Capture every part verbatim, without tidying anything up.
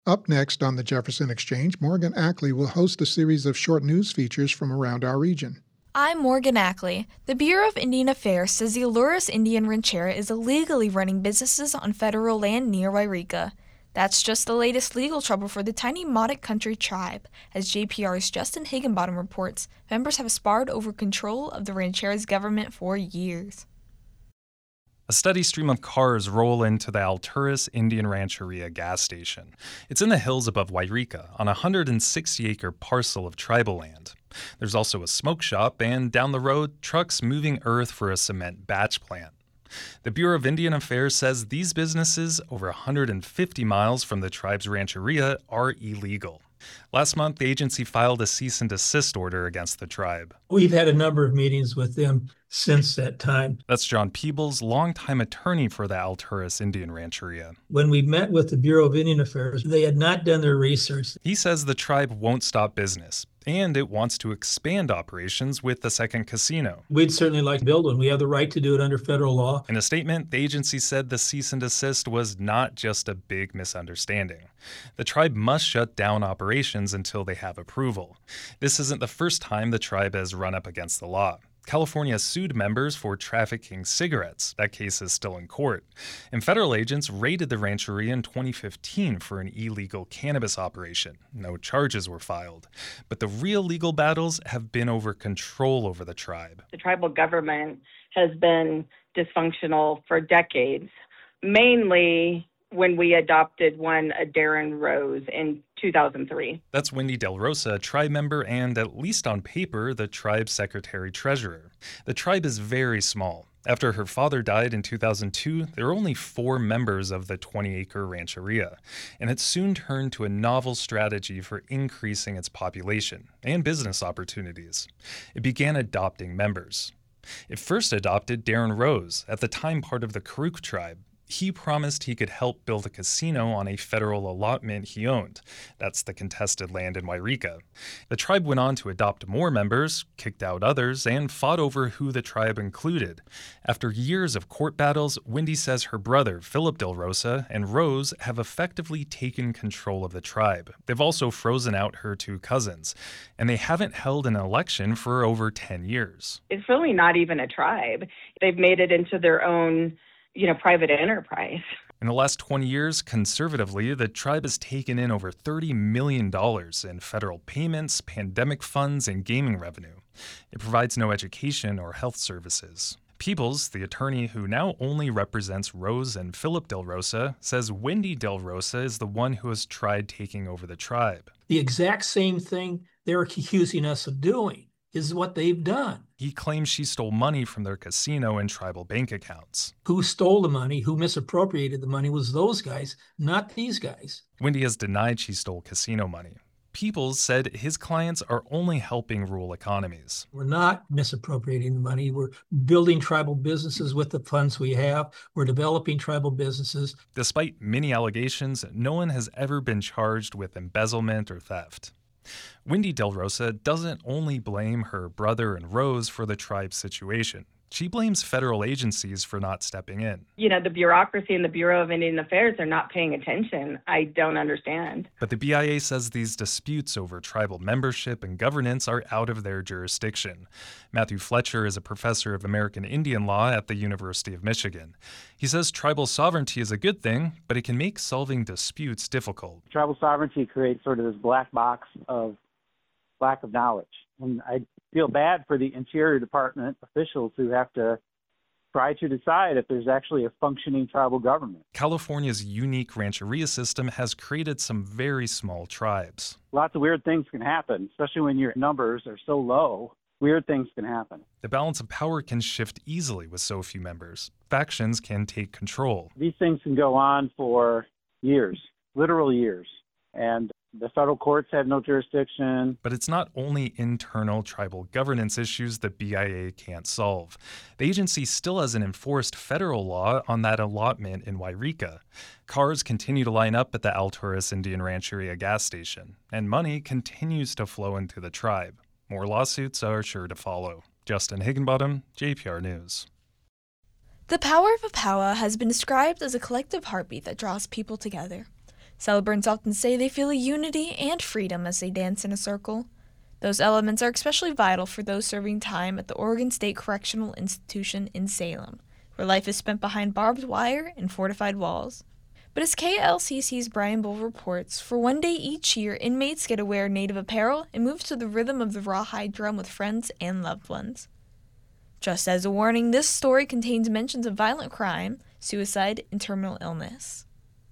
Up next on the Jefferson Exchange, Morgan Ackley will host a series of short news features from around our region. I'm Morgan Ackley. The Bureau of Indian Affairs says the Aluras Indian Ranchera is illegally running businesses on federal land near Wairika. That's just the latest legal trouble for the tiny Modoc Country tribe. As J P R's Justin Higginbottom reports, members have sparred over control of the ranchera's government for years. A steady stream of cars roll into the Alturas Indian Rancheria gas station. It's in the hills above Wairika on a one hundred sixty acre parcel of tribal land. There's also a smoke shop, and down the road, trucks moving earth for a cement batch plant. The Bureau of Indian Affairs says these businesses, over one hundred fifty miles from the tribe's rancheria, are illegal. Last month, the agency filed a cease and desist order against the tribe. We've had a number of meetings with them since that time. That's John Peebles, longtime attorney for the Alturas Indian Rancheria. When we met with the Bureau of Indian Affairs, they had not done their research. He says the tribe won't stop business, and it wants to expand operations with the second casino. We'd certainly like to build one. We have the right to do it under federal law. In a statement, the agency said the cease and desist was not just a big misunderstanding. The tribe must shut down operations until they have approval. This isn't the first time the tribe has run up against the law. California sued members for trafficking cigarettes. That case is still in court. And federal agents raided the rancheria in twenty fifteen for an illegal cannabis operation. No charges were filed. But the real legal battles have been over control over the tribe. The tribal government has been dysfunctional for decades, mainly when we adopted one, a Darren Rose, in two thousand three. That's Wendy Del Rosa, a tribe member and, at least on paper, the tribe's secretary-treasurer. The tribe is very small. After her father died in two thousand two, there were only four members of the twenty acre rancheria, and it soon turned to a novel strategy for increasing its population and business opportunities. It began adopting members. It first adopted Darren Rose, at the time part of the Karuk tribe. He promised he could help build a casino on a federal allotment he owned. That's the contested land in Wairika. The tribe went on to adopt more members, kicked out others, and fought over who the tribe included. After years of court battles, Wendy says her brother, Philip Del Rosa, and Rose have effectively taken control of the tribe. They've also frozen out her two cousins, and they haven't held an election for over ten years. It's really not even a tribe. They've made it into their own you know, private enterprise. In the last twenty years, conservatively, the tribe has taken in over thirty million dollars in federal payments, pandemic funds, and gaming revenue. It provides no education or health services. Peebles, the attorney who now only represents Rose and Philip Del Rosa, says Wendy Del Rosa is the one who has tried taking over the tribe. The exact same thing they're accusing us of doing is what they've done. He claims she stole money from their casino and tribal bank accounts. Who stole the money, who misappropriated the money was those guys, not these guys. Wendy has denied she stole casino money. Peebles said his clients are only helping rural economies. We're not misappropriating the money. We're building tribal businesses with the funds we have. We're developing tribal businesses. Despite many allegations, no one has ever been charged with embezzlement or theft. Wendy Del Rosa doesn't only blame her brother and Rose for the tribe's situation. She blames federal agencies for not stepping in. You know, the bureaucracy and the Bureau of Indian Affairs are not paying attention. I don't understand. But the B I A says these disputes over tribal membership and governance are out of their jurisdiction. Matthew Fletcher is a professor of American Indian law at the University of Michigan. He says tribal sovereignty is a good thing, but it can make solving disputes difficult. Tribal sovereignty creates sort of this black box of lack of knowledge. And I feel bad for the Interior Department officials who have to try to decide if there's actually a functioning tribal government. California's unique rancheria system has created some very small tribes. Lots of weird things can happen, especially when your numbers are so low. Weird things can happen. The balance of power can shift easily with so few members. Factions can take control. These things can go on for years, literal years. And the federal courts have no jurisdiction. But it's not only internal tribal governance issues the B I A can't solve. The agency still hasn't enforced federal law on that allotment in Wairika. Cars continue to line up at the Alturas Indian Rancheria gas station, and money continues to flow into the tribe. More lawsuits are sure to follow. Justin Higginbottom, J P R News. The power of a powwow has been described as a collective heartbeat that draws people together. Celebrants often say they feel a unity and freedom as they dance in a circle. Those elements are especially vital for those serving time at the Oregon State Correctional Institution in Salem, where life is spent behind barbed wire and fortified walls. But as K L C C's Brian Bull reports, for one day each year, inmates get to wear native apparel and move to the rhythm of the rawhide drum with friends and loved ones. Just as a warning, this story contains mentions of violent crime, suicide, and terminal illness.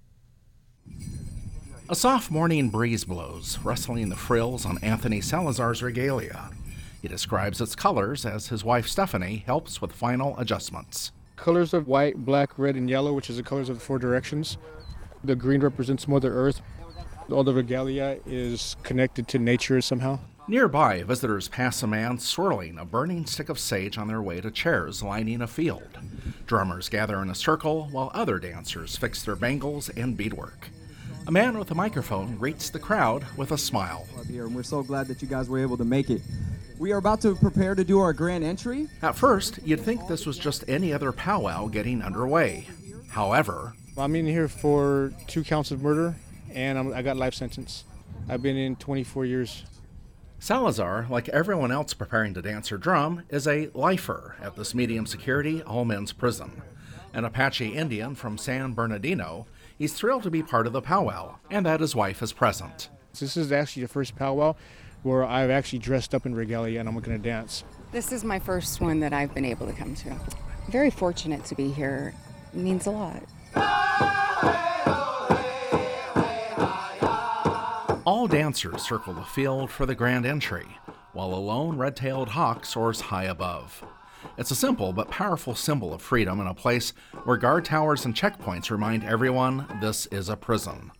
A soft morning breeze blows, rustling the frills on Anthony Salazar's regalia. He describes its colors as his wife Stephanie helps with final adjustments. Colors of white, black, red, and yellow, which is the colors of the four directions. The green represents Mother Earth. All the regalia is connected to nature somehow. Nearby, visitors pass a man swirling a burning stick of sage on their way to chairs lining a field. Drummers gather in a circle while other dancers fix their bangles and beadwork. A man with a microphone greets the crowd with a smile. Here, and we're so glad that you guys were able to make it. We are about to prepare to do our grand entry. At first, you'd think this was just any other powwow getting underway. However, I'm in here for two counts of murder, and I'm, I got life sentence. I've been in twenty-four years. Salazar, like everyone else preparing to dance or drum, is a lifer at this medium-security all-men's prison. An Apache Indian from San Bernardino, he's thrilled to be part of the powwow, and that his wife is present. This is actually the first powwow where I've actually dressed up in regalia and I'm going to dance. This is my first one that I've been able to come to. Very fortunate to be here. It means a lot. All dancers circle the field for the grand entry, while a lone red-tailed hawk soars high above. It's a simple but powerful symbol of freedom in a place where guard towers and checkpoints remind everyone this is a prison.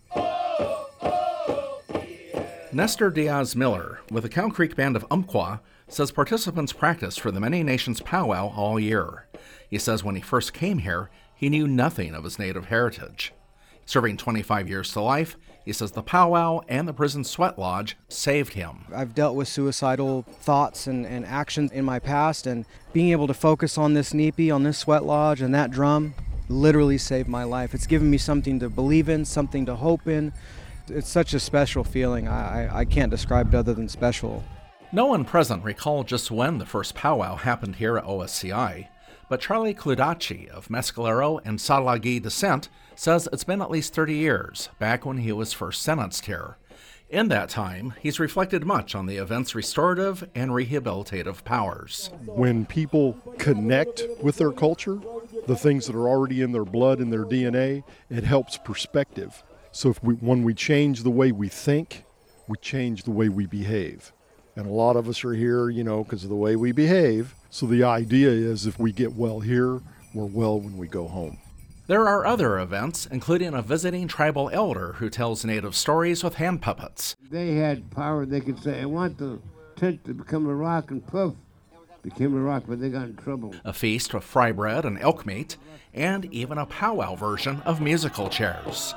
Nestor Diaz-Miller, with the Cow Creek Band of Umpqua, says participants practice for the Many Nations powwow all year. He says when he first came here, he knew nothing of his native heritage. Serving twenty-five years to life, he says the powwow and the prison sweat lodge saved him. I've dealt with suicidal thoughts and, and actions in my past, and being able to focus on this nipi, on this sweat lodge, and that drum literally saved my life. It's given me something to believe in, something to hope in. It's such a special feeling. I, I, I can't describe it other than special. No one present recalled just when the first powwow happened here at O S C I, but Charlie Cludaci of Mescalero and Salagi descent says it's been at least thirty years, back when he was first sentenced here. In that time, he's reflected much on the event's restorative and rehabilitative powers. When people connect with their culture, the things that are already in their blood and their D N A, it helps perspective. So if we, when we change the way we think, we change the way we behave. And a lot of us are here, you know, because of the way we behave. So the idea is if we get well here, we're well when we go home. There are other events, including a visiting tribal elder who tells native stories with hand puppets. They had power. They could say, I want the tent to become a rock, and poof, became a rock, but they got in trouble. A feast of fry bread and elk meat, and even a powwow version of musical chairs.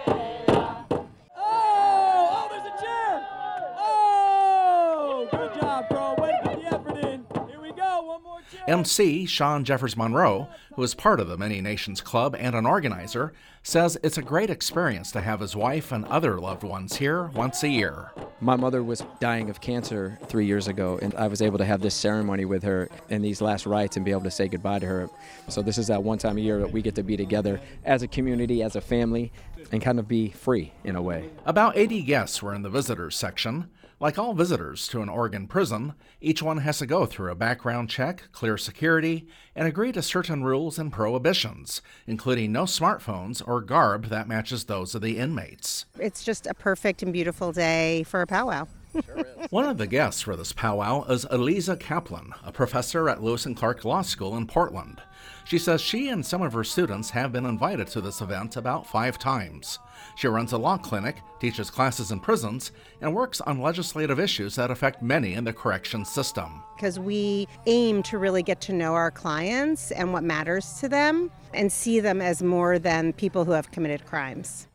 M C Sean Jeffers Monroe, who is part of the Many Nations Club and an organizer, says it's a great experience to have his wife and other loved ones here once a year. My mother was dying of cancer three years ago, and I was able to have this ceremony with her in these last rites and be able to say goodbye to her. So this is that one time a year that we get to be together as a community, as a family, and kind of be free in a way. About eighty guests were in the visitors section. Like all visitors to an Oregon prison, each one has to go through a background check, clear security, and agree to certain rules and prohibitions, including no smartphones or garb that matches those of the inmates. It's just a perfect and beautiful day for a powwow. One of the guests for this powwow is Eliza Kaplan, a professor at Lewis and Clark Law School in Portland. She says she and some of her students have been invited to this event about five times. She runs a law clinic, teaches classes in prisons, and works on legislative issues that affect many in the corrections system. Because we aim to really get to know our clients and what matters to them and see them as more than people who have committed crimes.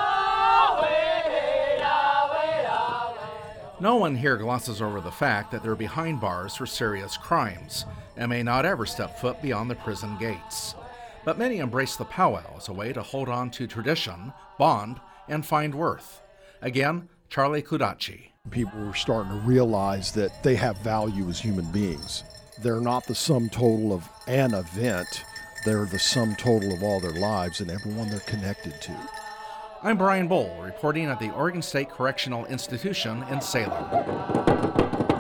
No one here glosses over the fact that they're behind bars for serious crimes and may not ever step foot beyond the prison gates. But many embrace the powwow as a way to hold on to tradition, bond, and find worth. Again, Charlie Kudachi. People are starting to realize that they have value as human beings. They're not the sum total of an event. They're the sum total of all their lives and everyone they're connected to. I'm Brian Bowl, reporting at the Oregon State Correctional Institution in Salem.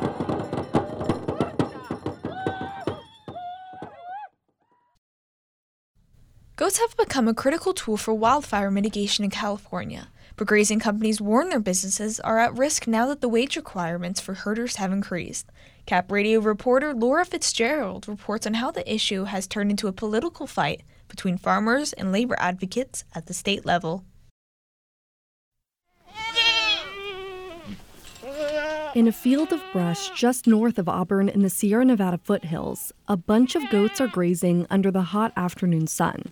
Goats have become a critical tool for wildfire mitigation in California, but grazing companies warn their businesses are at risk now that the wage requirements for herders have increased. Cap Radio reporter Laura Fitzgerald reports on how the issue has turned into a political fight between farmers and labor advocates at the state level. In a field of brush just north of Auburn in the Sierra Nevada foothills, a bunch of goats are grazing under the hot afternoon sun.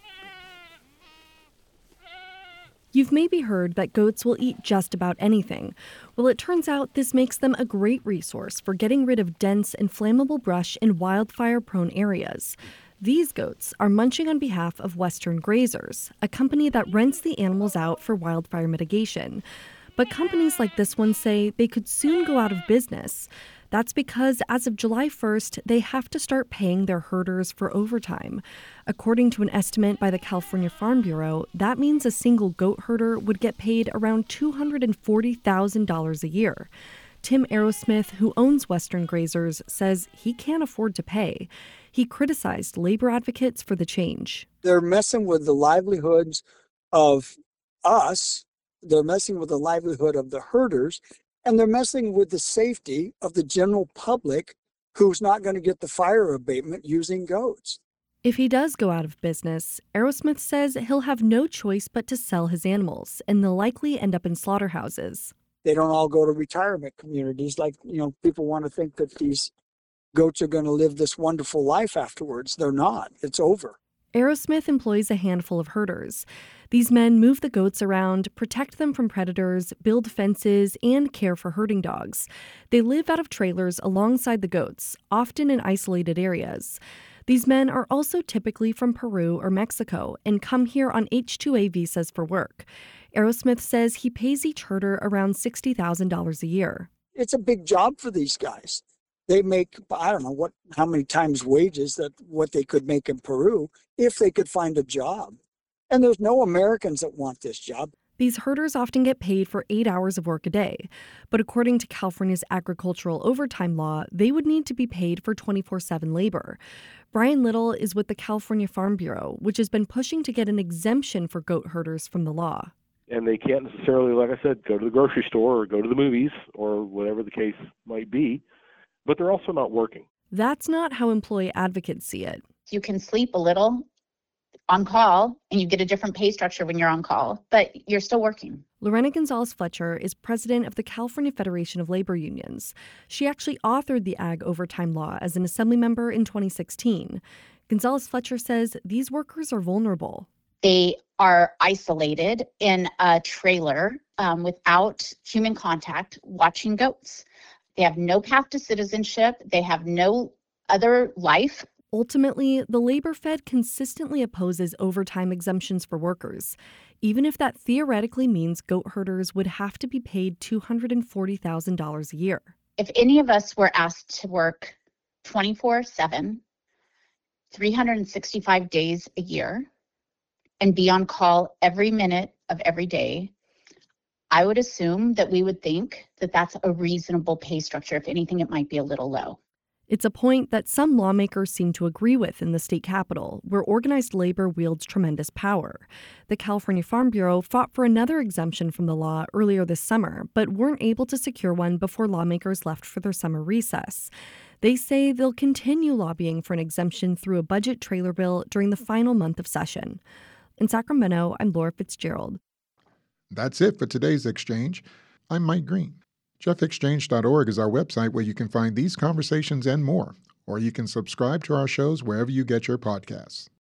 You've maybe heard that goats will eat just about anything. Well, it turns out this makes them a great resource for getting rid of dense and flammable brush in wildfire-prone areas. These goats are munching on behalf of Western Grazers, a company that rents the animals out for wildfire mitigation. But companies like this one say they could soon go out of business. That's because as of July first, they have to start paying their herders for overtime. According to an estimate by the California Farm Bureau, that means a single goat herder would get paid around two hundred forty thousand dollars a year. Tim Aerosmith, who owns Western Grazers, says he can't afford to pay. He criticized labor advocates for the change. They're messing with the livelihoods of us. They're messing with the livelihood of the herders. And they're messing with the safety of the general public who's not going to get the fire abatement using goats. If he does go out of business, Aerosmith says he'll have no choice but to sell his animals, and they'll likely end up in slaughterhouses. They don't all go to retirement communities like, you know, people want to think that these goats are going to live this wonderful life afterwards. They're not. It's over. Aerosmith employs a handful of herders. These men move the goats around, protect them from predators, build fences, and care for herding dogs. They live out of trailers alongside the goats, often in isolated areas. These men are also typically from Peru or Mexico and come here on H two A visas for work. Aerosmith says he pays each herder around sixty thousand dollars a year. It's a big job for these guys. They make, I don't know what, how many times wages that what they could make in Peru if they could find a job. And there's no Americans that want this job. These herders often get paid for eight hours of work a day. But according to California's agricultural overtime law, they would need to be paid for twenty-four seven labor. Brian Little is with the California Farm Bureau, which has been pushing to get an exemption for goat herders from the law. And they can't necessarily, like I said, go to the grocery store or go to the movies or whatever the case might be. But they're also not working. That's not how employee advocates see it. You can sleep a little on call, and you get a different pay structure when you're on call, but you're still working. Lorena Gonzalez-Fletcher is president of the California Federation of Labor Unions. She actually authored the ag overtime law as an assembly member in twenty sixteen. Gonzalez-Fletcher says these workers are vulnerable. They are isolated in a trailer um, without human contact, watching goats. They have no path to citizenship. They have no other life. Ultimately, the Labor Fed consistently opposes overtime exemptions for workers, even if that theoretically means goat herders would have to be paid two hundred forty thousand dollars a year. If any of us were asked to work twenty-four seven, three hundred sixty-five days a year, and be on call every minute of every day, I would assume that we would think that that's a reasonable pay structure. If anything, it might be a little low. It's a point that some lawmakers seem to agree with in the state capitol, where organized labor wields tremendous power. The California Farm Bureau fought for another exemption from the law earlier this summer, but weren't able to secure one before lawmakers left for their summer recess. They say they'll continue lobbying for an exemption through a budget trailer bill during the final month of session. In Sacramento, I'm Laura Fitzgerald. That's it for today's exchange. I'm Mike Green. Jeff Exchange dot org is our website where you can find these conversations and more, or you can subscribe to our shows wherever you get your podcasts.